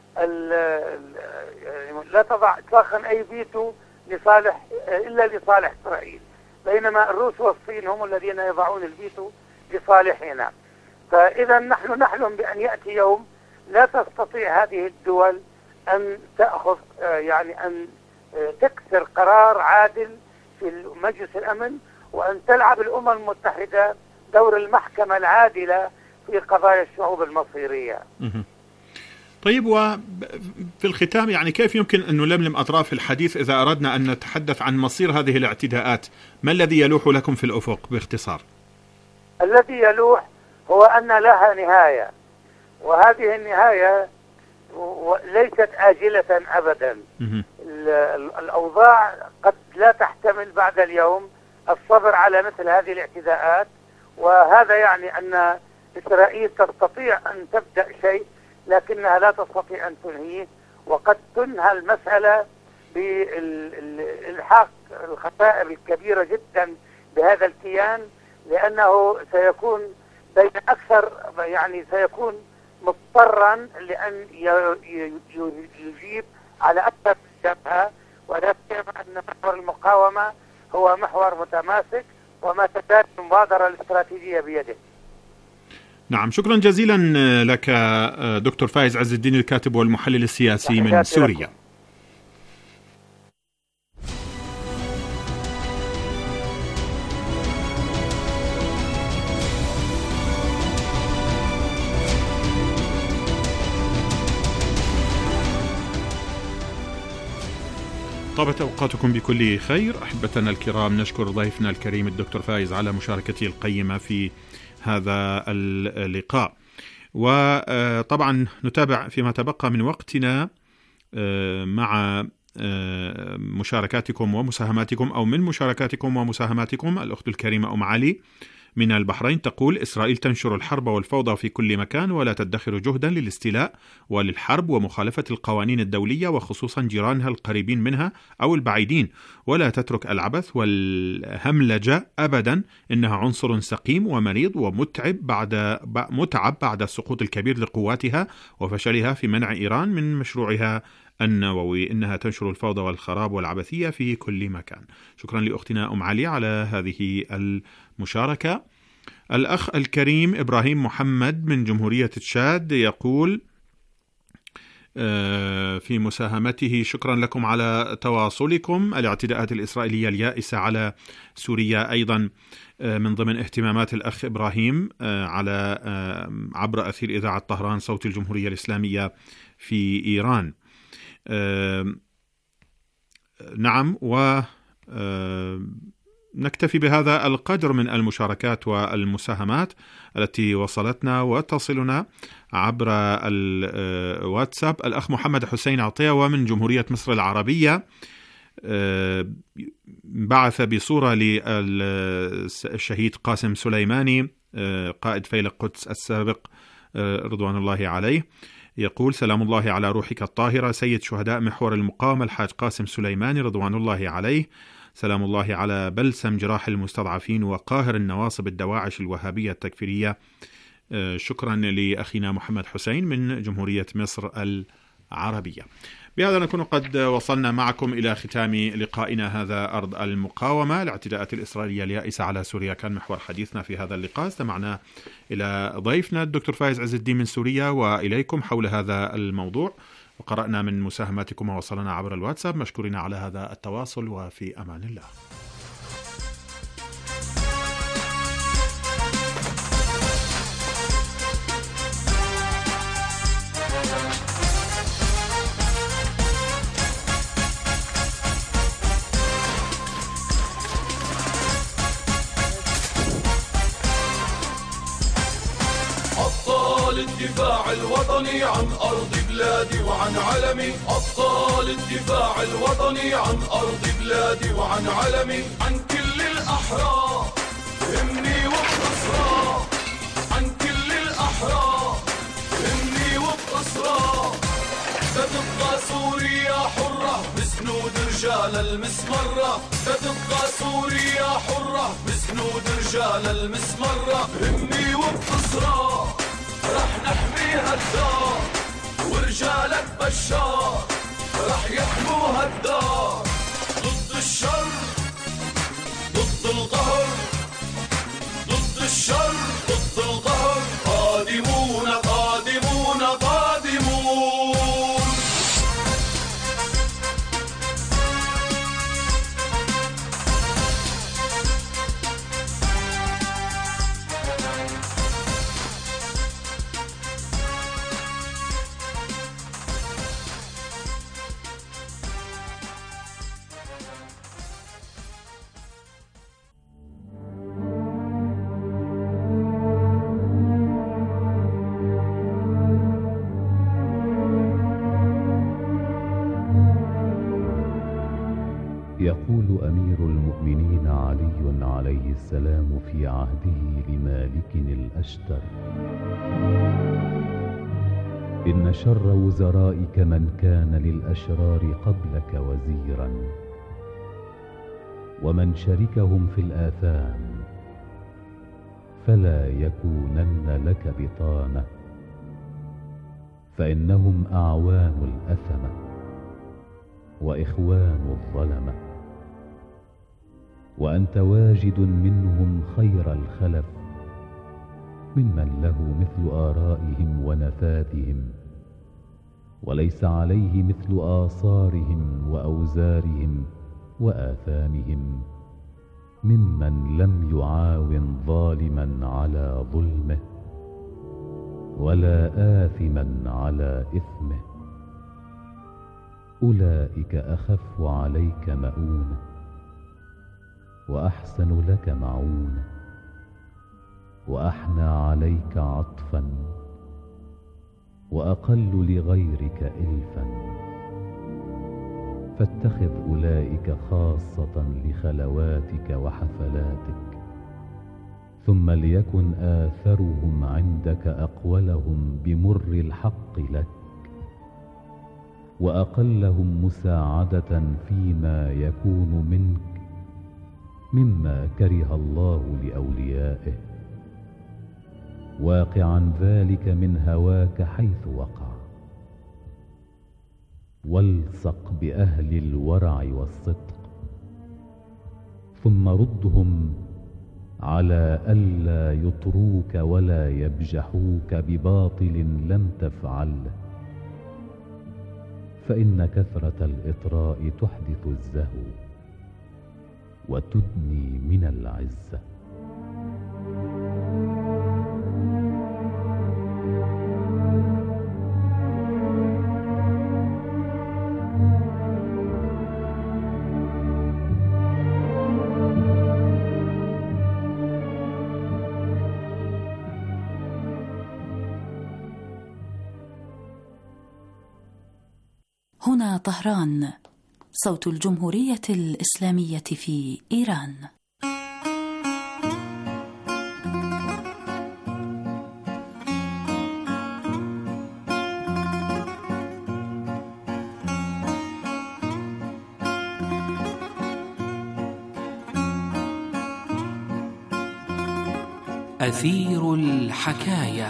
لا تضع إطلاقا أي فيتو لصالح إلا لصالح إسرائيل، بينما الروس والصين هم الذين يضعون الفيتو لصالحنا. فإذا نحن نحلم بأن يأتي يوم لا تستطيع هذه الدول أن تأخذ يعني أن تكسر قرار عادل في مجلس الأمن، وأن تلعب الأمم المتحدة دور المحكمة العادلة في قضايا الشعوب المصيرية. طيب، وفي الختام يعني كيف يمكن أن نلملم أطراف الحديث إذا أردنا أن نتحدث عن مصير هذه الاعتداءات؟ ما الذي يلوح لكم في الأفق باختصار؟ الذي يلوح هو أن لها نهاية، وهذه النهاية ليست آجلة أبدا. الأوضاع قد لا تحتمل بعد اليوم الصبر على مثل هذه الاعتداءات، وهذا يعني أن إسرائيل تستطيع أن تبدأ شيء لكنها لا تستطيع أن تنهيه، وقد تنهى المسألة بالإلحاق الخسائر الكبيرة جدا بهذا الكيان، لأنه سيكون بين أكثر يعني سيكون مضطرا لأن يجيب على أكثر من جبهة، ولا سيما أن محور المقاومة هو محور متماسك وما تزال المبادرة الاستراتيجية بيده. نعم، شكرا جزيلا لك دكتور فايز عز الدين، الكاتب والمحلل السياسي من سوريا. طابت أوقاتكم بكل خير أحبتنا الكرام. نشكر ضيفنا الكريم الدكتور فايز على مشاركته القيمة في هذا اللقاء، وطبعا نتابع فيما تبقى من وقتنا مع مشاركاتكم ومساهماتكم، أو من مشاركاتكم ومساهماتكم. الأخت الكريمة أم علي من البحرين تقول: إسرائيل تنشر الحرب والفوضى في كل مكان ولا تدخر جهدا للاستيلاء وللحرب ومخالفة القوانين الدولية، وخصوصا جيرانها القريبين منها أو البعيدين، ولا تترك العبث والهملجة أبدا. إنها عنصر سقيم ومريض ومتعب بعد متعب بعد السقوط الكبير لقواتها وفشلها في منع إيران من مشروعها النووي. إنها تنشر الفوضى والخراب والعبثية في كل مكان. شكرا لأختنا أم علي على هذه المشاركة. الأخ الكريم إبراهيم محمد من جمهورية تشاد يقول في مساهمته: شكرا لكم على تواصلكم. الاعتداءات الإسرائيلية اليائسة على سوريا أيضا من ضمن اهتمامات الأخ إبراهيم على عبر أثير إذاعة طهران صوت الجمهورية الإسلامية في إيران. نعم، و نكتفي بهذا القدر من المشاركات والمساهمات التي وصلتنا وتصلنا عبر الواتساب. الأخ محمد حسين عطية ومن جمهورية مصر العربية بعث بصورة للشهيد قاسم سليماني قائد فيلق قدس السابق رضوان الله عليه. يقول: سلام الله على روحك الطاهرة سيد شهداء محور المقاومة الحاج قاسم سليماني رضوان الله عليه. سلام الله على بلسم جراح المستضعفين وقاهر النواصب الدواعش الوهابية التكفيرية. شكرا لأخينا محمد حسين من جمهورية مصر العربية. بهذا نكون قد وصلنا معكم إلى ختام لقائنا هذا أرض المقاومة. الاعتداءات الإسرائيلية اليائسة على سوريا كان محور حديثنا في هذا اللقاء. استمعنا إلى ضيفنا الدكتور فايز عز الدين من سوريا وإليكم حول هذا الموضوع، وقرأنا من مساهماتكم ووصلنا عبر الواتساب. مشكورين على هذا التواصل، وفي أمان الله. الدفاع الوطني عن أرض بلادي وعن علمي، أبطال الدفاع الوطني عن أرض بلادي وعن علمي، عن كل الأحرار همني وانتصرا، عن كل الأحرار المسمرة ستبقى سوريا حرة بسنود رجال المسمرة. همي وبتصرى رح نحميها الدار ورجالك بشار رح يحموها الدار. ضد الشر ضد القهر ضد الشر ضد القهر قادمون قادمون قادمون. يقول أمير المؤمنين علي عليه السلام في عهده لمالك الأشتر: إن شر وزرائك من كان للأشرار قبلك وزيرا، ومن شركهم في الآثام فلا يكونن لك بطانة، فإنهم أعوان الأثمة وإخوان الظلمة، وأنت واجد منهم خير الخلف ممن له مثل آرائهم ونفاذهم، وليس عليه مثل آثارهم وأوزارهم وآثامهم، ممن لم يعاون ظالما على ظلمه ولا آثما على إثمه. أولئك أخف عليك مؤونة وأحسن لك معونة وأحنى عليك عطفا وأقل لغيرك إلفا، فاتخذ أولئك خاصة لخلواتك وحفلاتك، ثم ليكن آثرهم عندك أقولهم بمر الحق لك، وأقلهم مساعدة فيما يكون منك مما كره الله لأوليائه، واقعا ذلك من هواك حيث وقع. والصق بأهل الورع والصدق، ثم ردهم على ألا يطروك ولا يبجحوك بباطل لم تفعله، فإن كثرة الإطراء تحدث الزهو وتدني من العزة. هنا طهران، صوت الجمهورية الإسلامية في إيران. أثير الحكاية.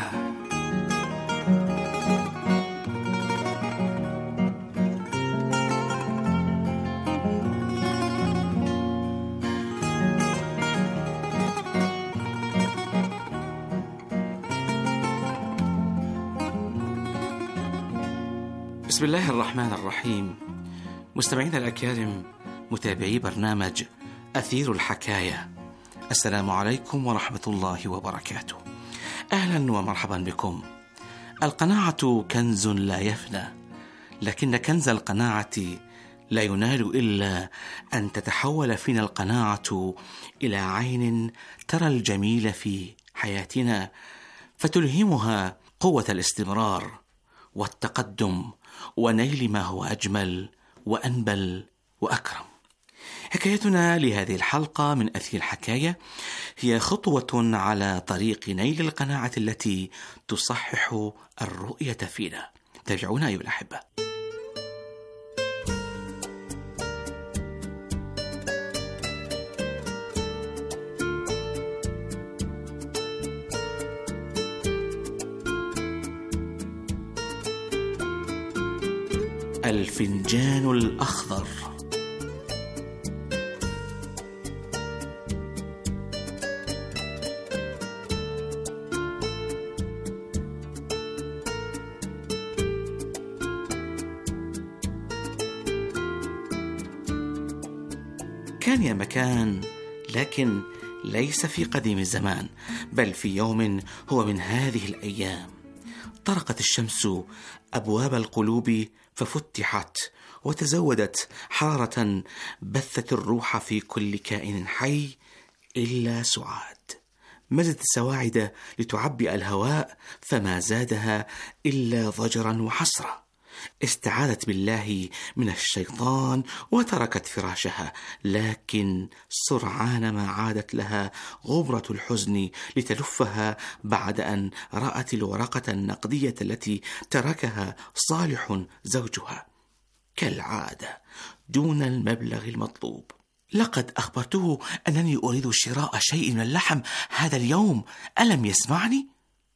بسم الله الرحمن الرحيم. مستمعينا الأكارم، متابعي برنامج أثير الحكاية، السلام عليكم ورحمة الله وبركاته. أهلا ومرحبا بكم. القناعة كنز لا يفنى، لكن كنز القناعة لا ينال إلا أن تتحول فينا القناعة إلى عين ترى الجميل في حياتنا، فتلهمها قوة الاستمرار والتقدم ونيل ما هو أجمل وأنبل وأكرم. حكايتنا لهذه الحلقة من أثير الحكاية هي خطوة على طريق نيل القناعة التي تصحح الرؤية فينا. تابعونا أيها الأحبة. الفنجان الأخضر. كان يا مكان، لكن ليس في قديم الزمان، بل في يوم هو من هذه الأيام. طرقت الشمس أبواب القلوب ففتحت، وتزودت حرارة بثت الروح في كل كائن حي إلا سعاد. مدت السواعد لتعبئ الهواء، فما زادها إلا ضجرا وحسرة. استعاذت بالله من الشيطان وتركت فراشها، لكن سرعان ما عادت لها غبرة الحزن لتلفها بعد أن رأت الورقة النقدية التي تركها صالح زوجها، كالعادة دون المبلغ المطلوب. لقد أخبرته أنني أريد شراء شيء من اللحم هذا اليوم، ألم يسمعني؟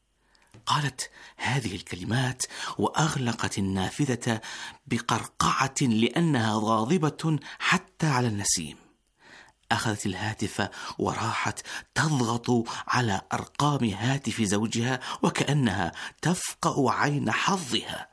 قالت هذه الكلمات وأغلقت النافذة بقرقعة لأنها غاضبة حتى على النسيم. أخذت الهاتف وراحت تضغط على أرقام هاتف زوجها وكأنها تفقأ عين حظها،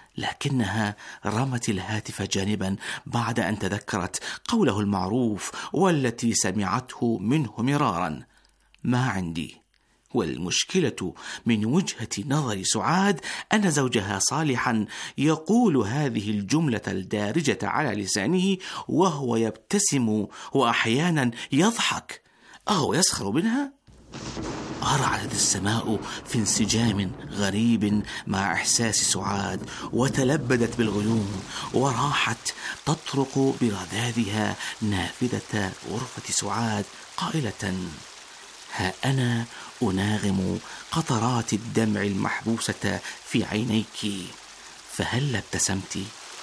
لكنها رمت الهاتف جانبا بعد أن تذكرت قوله المعروف والتي سمعته منه مرارا: ما عندي. والمشكلة من وجهة نظر سعاد أن زوجها صالحا يقول هذه الجملة الدارجة على لسانه وهو يبتسم وأحيانا يضحك، أو يسخر منها. أرعدت السماء في انسجام غريب مع إحساس سعاد، وتلبدت بالغيوم، وراحت تطرق برذاذها نافذة غرفة سعاد قائلة: ها أنا أناغم قطرات الدمع المحبوسة في عينيك، فهل ابتسمت؟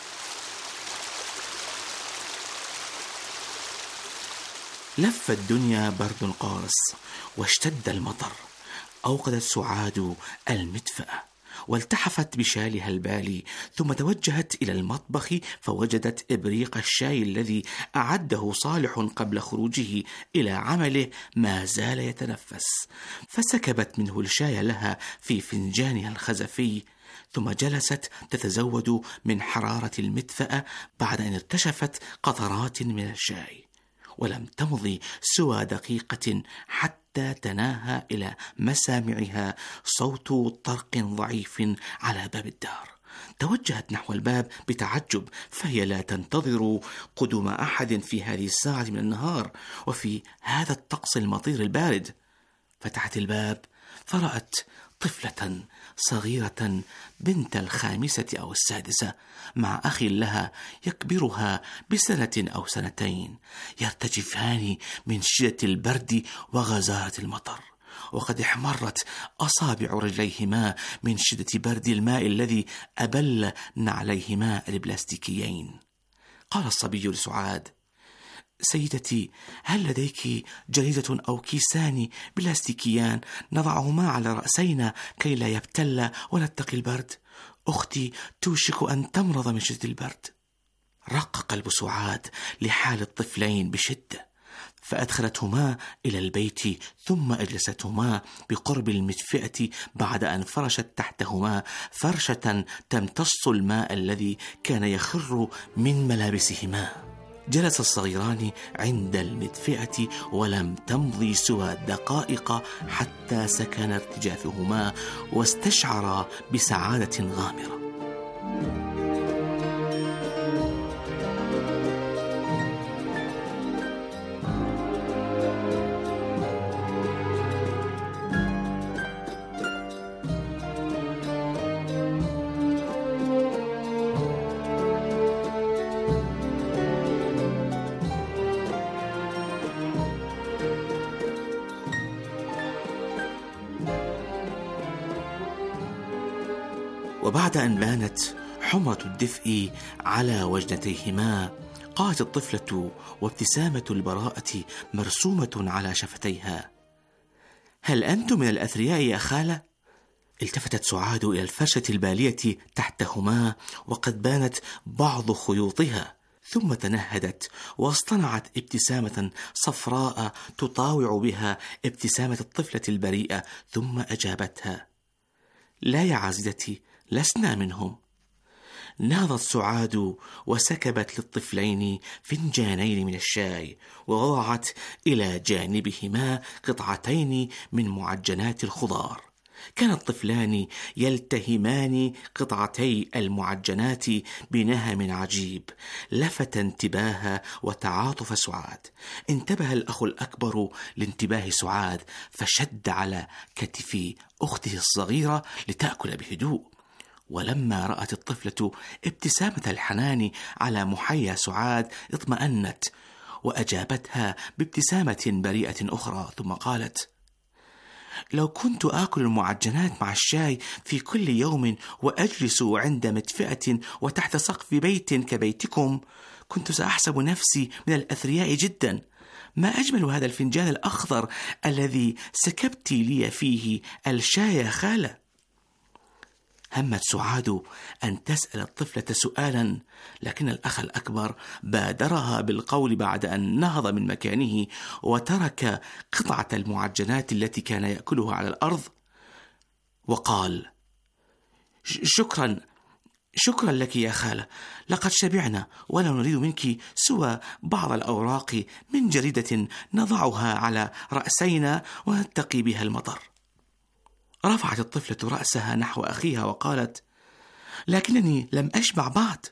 لف الدنيا برد قارس واشتد المطر. أوقدت سعاد المدفأة والتحفت بشالها البالي، ثم توجهت إلى المطبخ فوجدت إبريق الشاي الذي أعده صالح قبل خروجه إلى عمله ما زال يتنفس، فسكبت منه الشاي لها في فنجانها الخزفي، ثم جلست تتزود من حرارة المدفأة بعد أن ارتشفت قطرات من الشاي. ولم تمضي سوى دقيقة حتى تناهى إلى مسامعها صوت طرق ضعيف على باب الدار. توجهت نحو الباب بتعجب، فهي لا تنتظر قدوم أحد في هذه الساعة من النهار وفي هذا الطقس المطير البارد. فتحت الباب فرأت طفلة صغيرة بنت الخامسة أو السادسة مع أخ لها يكبرها بسنة أو سنتين، يرتجفان من شدة البرد وغزارة المطر، وقد احمرت أصابع رجليهما من شدة برد الماء الذي أبل نعليهما البلاستيكيين. قال الصبي لسعاد: سيدتي، هل لديك جريدة أو كيسان بلاستيكيان نضعهما على رأسينا كي لا يبتل ونتقي البرد؟ أختي توشك أن تمرض من شدة البرد. رق قلب سعاد لحال الطفلين بشدة، فأدخلتهما إلى البيت ثم أجلستهما بقرب المدفئة بعد أن فرشت تحتهما فرشة تمتص الماء الذي كان يخر من ملابسهما. جلس الصغيران عند المدفئة ولم تمضي سوى دقائق حتى سكن ارتجافهما واستشعرا بسعادة غامرة. وبعد أن بانت حمرة الدفء على وجنتيهما، قالت الطفلة وابتسامة البراءة مرسومة على شفتيها: هل أنتم من الأثرياء يا خالة؟ التفتت سعاد إلى الفرشة البالية تحتهما وقد بانت بعض خيوطها، ثم تنهدت واصطنعت ابتسامة صفراء تطاوع بها ابتسامة الطفلة البريئة، ثم أجابتها: لا يا عزيزتي، لسنا منهم. نهضت سعاد وسكبت للطفلين فنجانين من الشاي، ووضعت إلى جانبهما قطعتين من معجنات الخضار. كان الطفلان يلتهمان قطعتي المعجنات بنهم عجيب لفت انتباه وتعاطف سعاد. انتبه الأخ الأكبر لانتباه سعاد، فشد على كتف أخته الصغيرة لتأكل بهدوء. ولما رأت الطفلة ابتسامة الحنان على محيا سعاد اطمأنت، وأجابتها بابتسامة بريئة أخرى، ثم قالت: لو كنت آكل المعجنات مع الشاي في كل يوم وأجلس عند مدفأة وتحت سقف بيت كبيتكم، كنت سأحسب نفسي من الأثرياء جدا. ما أجمل هذا الفنجان الأخضر الذي سكبت لي فيه الشاي يا خالة. همت سعاد أن تسأل الطفلة سؤالا، لكن الأخ الأكبر بادرها بالقول بعد أن نهض من مكانه وترك قطعة المعجنات التي كان يأكلها على الأرض، وقال: شكرا شكرا لك يا خالة، لقد شبعنا ولا نريد منك سوى بعض الأوراق من جريدة نضعها على رأسينا ونتقي بها المطر. رفعت الطفلة رأسها نحو أخيها وقالت: لكنني لم أشبع بعد.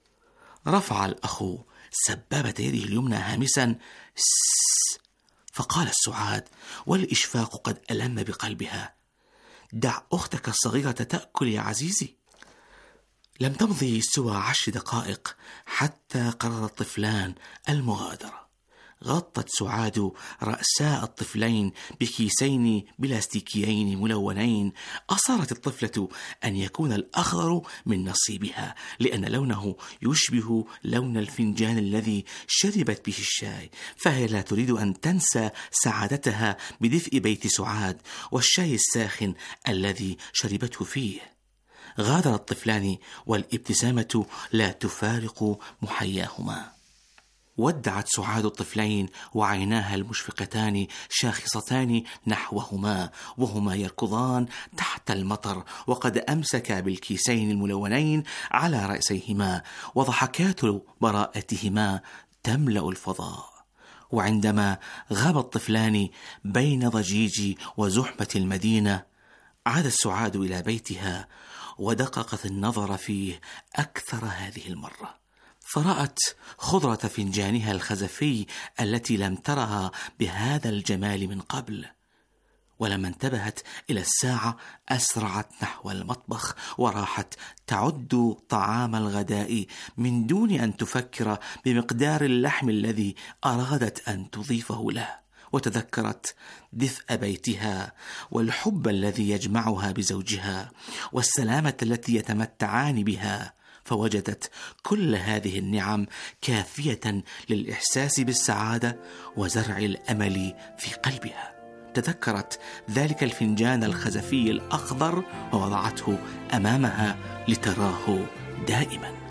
رفع الأخ سبابة يده اليمنى هامسا سس، فقال سعاد والإشفاق قد ألم بقلبها: دع أختك الصغيرة تأكل يا عزيزي. لم تمضي سوى عشر دقائق حتى قرر الطفلان المغادرة. غطت سعاد رأساء الطفلين بكيسين بلاستيكيين ملونين. أصرت الطفلة أن يكون الأخضر من نصيبها، لأن لونه يشبه لون الفنجان الذي شربت به الشاي، فهي لا تريد أن تنسى سعادتها بدفء بيت سعاد والشاي الساخن الذي شربته فيه. غادر الطفلان والابتسامة لا تفارق محياهما. ودعت سعاد الطفلين وعيناها المشفقتان شاخصتان نحوهما وهما يركضان تحت المطر، وقد أمسكا بالكيسين الملونين على رأسيهما، وضحكات براءتهما تملأ الفضاء. وعندما غاب الطفلان بين ضجيج وزحمة المدينة، عادت سعاد إلى بيتها ودققت النظر فيه أكثر هذه المرة، فرأت خضرة فنجانها الخزفي التي لم ترها بهذا الجمال من قبل. ولما انتبهت إلى الساعة أسرعت نحو المطبخ وراحت تعد طعام الغداء من دون أن تفكر بمقدار اللحم الذي أرادت أن تضيفه له. وتذكرت دفء بيتها والحب الذي يجمعها بزوجها والسلامة التي يتمتعان بها، فوجدت كل هذه النعم كافية للإحساس بالسعادة وزرع الأمل في قلبها. تذكرت ذلك الفنجان الخزفي الأخضر ووضعته أمامها لتراه دائما.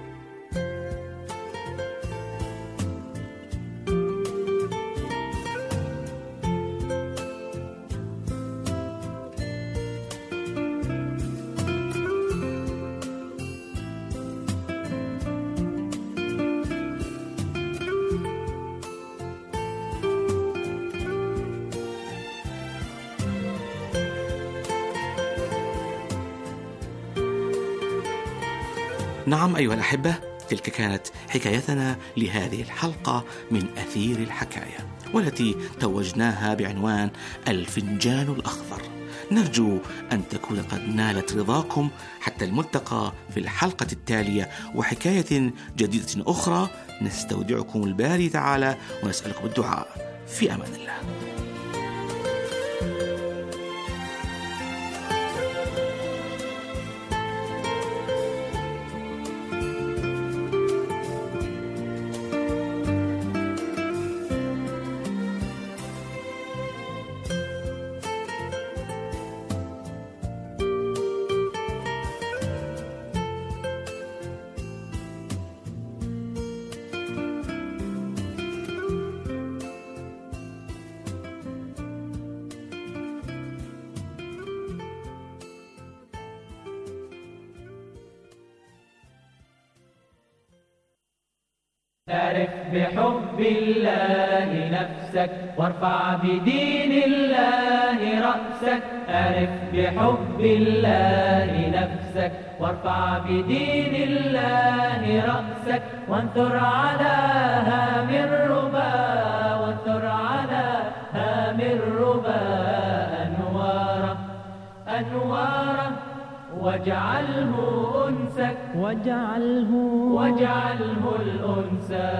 نعم أيها الأحبة، تلك كانت حكايتنا لهذه الحلقة من أثير الحكاية، والتي توجناها بعنوان الفنجان الأخضر. نرجو أن تكون قد نالت رضاكم. حتى الملتقى في الحلقة التالية وحكاية جديدة أخرى، نستودعكم الباري تعالى ونسألكم الدعاء. في أمان الله. اعرف بحب الله نفسك وارفع بدين الله رأسك. اعرف بحب الله نفسك وارفع بدين الله رأسك. وانثر على هام الربا وانثر على هام الربا أنوارا أنوارا واجعله أنسك واجعله واجعله الأنسى.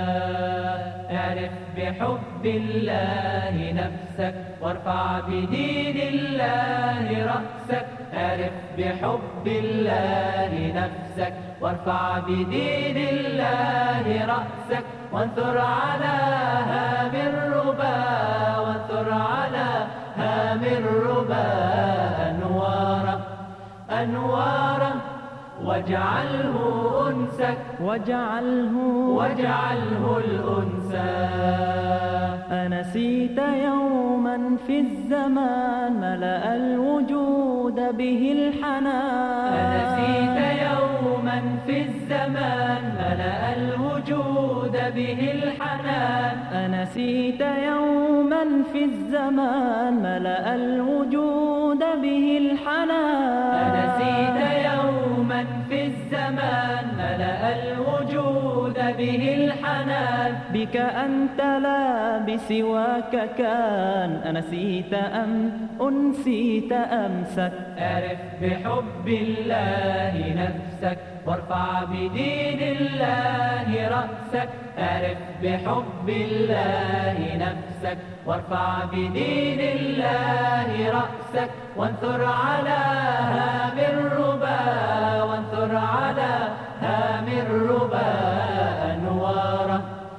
اعرف بحب الله نفسك وارفع بدين الله رأسك. اعرف بحب الله نفسك وارفع بدين الله رأسك. وانثر على هام الربا وانثر على هام الربا أنوارا أنوارا واجعله أنسك واجعله واجعله الأنسى. أنسيت يوما في الزمان ملأ الوجود به الحنان. أنسيت يوما في الزمان ملأ الوجود به الحنان. أنسيت يوما في الزمان ملأ الوجود به الحنان. أنسيت يوما في الزمان ملأ الوجود به الحنان. بك أنت لا بسواك كان. أنسيت أم أنسيت أمسك. اعرف بحب الله نفسك وارفع بدين الله رأسك. اعرف بحب الله نفسك وارفع بدين الله رأسك. وانثر على هام الربا وانثر على هام الربا أنوارا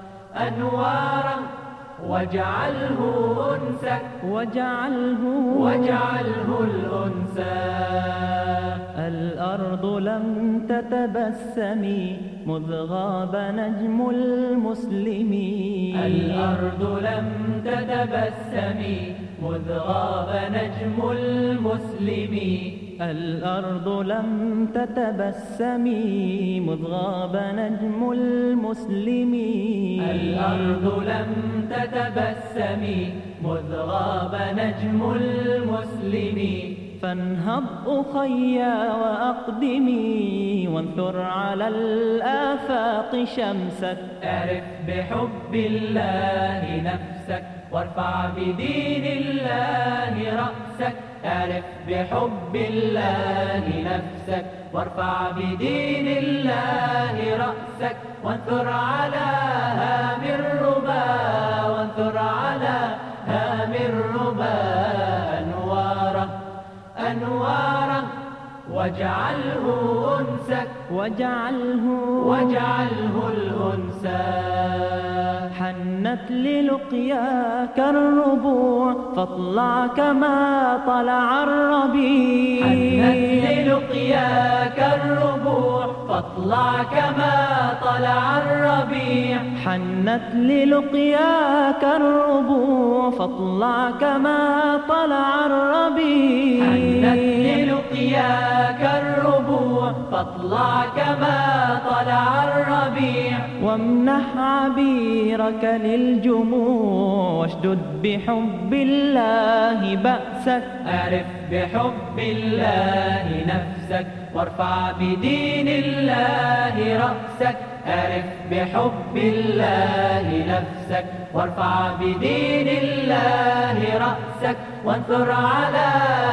أنوارا واجعله أنسك واجعله واجعله الأنسى. الأرض لم تتبسمي مذ غاب نجم المسلمين. الأرض لم تتبسمي مذ غاب نجم المسلمين. الأرض لم تتبسمي مذ غاب نجم المسلمين. الأرض لم تتبسمي مذ غاب نجم المسلمين. فانهض أخيا وأقدمي وانثر على الآفاق شمسك. اعرف بحب الله نفسك وارفع بدين الله رأسك. اعرف بحب الله نفسك وارفع بدين الله رأسك. وانثر على هام الربا وانثر على هام الربا أنوارا أنوارا واجعله أنسك واجعله واجعله الأنسى. حنت للقياك الربوع فاطلع كما طلع الربيع. حنت للقياك الربوع فاطلع كما طلع الربيع. حنت للقياك الربوع فاطلع كما طلع الربيع. حنت للقياك الربوع فاطلع كما طلع الربيع. وامنح عبيرك للجموع واشدد بحب الله بأسك. اعرف بحب الله نفسك وارفع بدين الله رأسك. اعرف بحب الله نفسك وارفع بدين الله رأسك. وانثر على